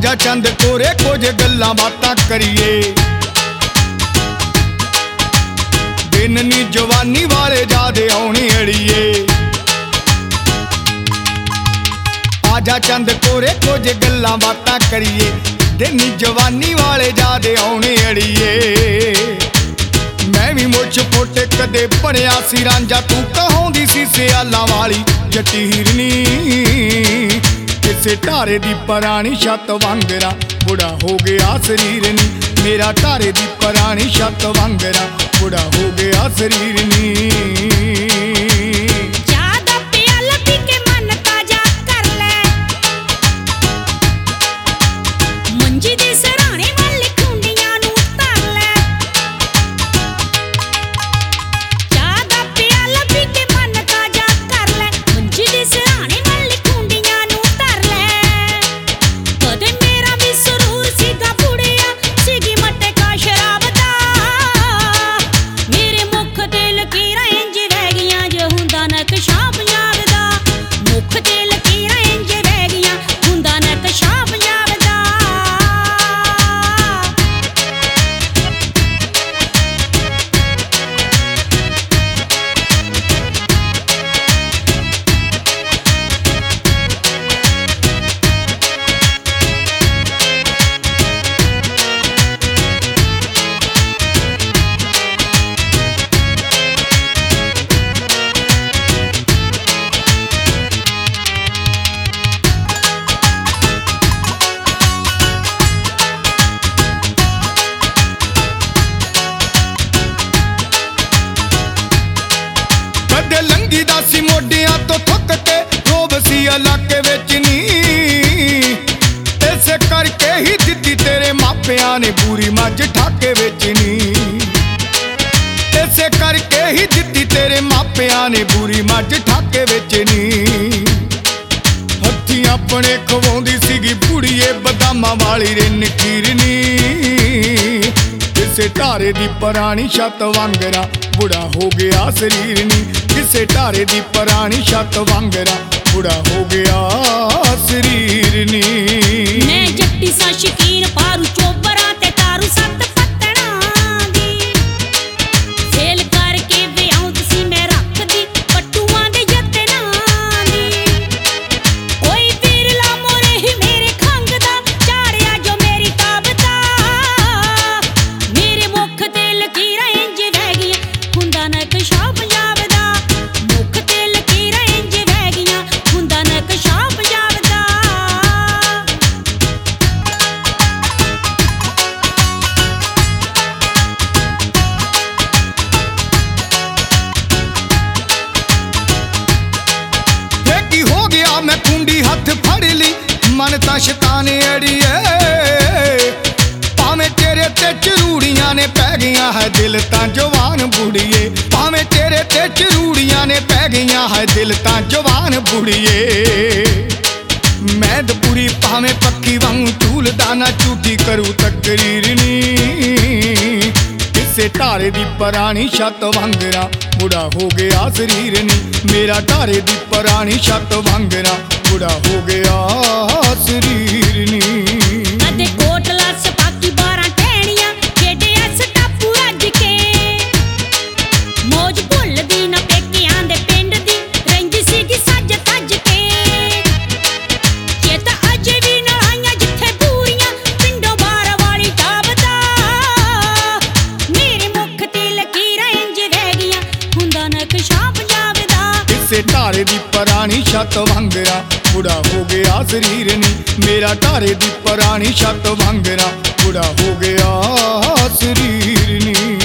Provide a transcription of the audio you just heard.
आजा चंद कोरे कुछ गल्लां बातां करिए। दिन नी जवानी वाले जादे आउणे अड़िए। आजा चंद कोरे कुछ गल्लां बातां करिए। दिन नी जवानी वाले जादे आउणे अड़िए। मैं भी मुछ फुट कदे पढ़िया सी रांझा, तू कहाउंदी सी सियालां वाली जट्टी हिरनी। किसे ढारे दी पुरानी छत वांगरा बुढ़ा हो गया शरीर नी। मेरा ढारे दी पुरानी छत वांगरा बुढ़ा हो गया शरीर नी। लंघी दा सी मोडियां तो थुक के रोब सी इलाके विच नी। इस करके ही दित्ती तेरे मापियां ने बूरी मझ ठाके विच नी। इस करके ही दित्ती तेरे मापियां ने बूरी मझ ठाके विच नी। हत्थी अपने खवाउंदी सीगी बुढ़िए बदामां वाली रिन खीरनी। किसे ढारे दी पुरानी छत वांगरा बुढ़ा हो गया शरीर नी। किसे ढारे दी पुरानी छत वांगरा बुढ़ा हो गया शरीर नी। मैं जट्टी सा शकीन पारू चोबरा ते तारू सत पत्तणा दी। फेल करके विआउंद सी मैं रखदी पट्टूआं दे जत्तना दी। कोई विरला मोरे ही मेरे खंग दा चाड़िया जो मेरी ताबता। मेरे मुख ते लकीरां इंज वह गईयां हुंदा नक्शा पंजाब दा। मुख ते लकीरां इंज वह गईयां हुंदा नक्शा पंजाब दा। हो गया मैं कुंडी हथ फड़ ली मन ता शैतान अड़िए। भावें तेरे ते चरूड़ियां ने पै गईयां है दिल ता जवान बुढ़िए। भावें तेरे ते चरूड़ियां ने पै गईयां है दिल ता जवान बुढ़िए। मैं पूरी भावें पक्की वांगू झूलदा ना झूठी करूं तकरीर नी। किसे ढारे दी पुरानी छत वांगरा बुढ़ा हो गया शरीर नी। मेरा ढारे दी पुरानी छत वांगरा बुढ़ा हो गया शरीर नी। कदे कोटला सपाकी 12 टहनियां खेडे अस टापू रज के। मौज भुलदी ना पेकियां दे पिंड दी रंज सीगी सज तज के। चेता अजे भी नलाइयां जिथे पूरियां पिंडों बार वाली टाबदा। मेरे मुख ते लकीरां इंज वह गईयां हुंदा नक्शा पंजाब दा। किसे ढारे दी पुरानी छत वांगरा बुढ़ा हो गया शरीर नी। मेरा ढारे दी पुरानी छत वांगरा बुढ़ा हो गया शरीर नी।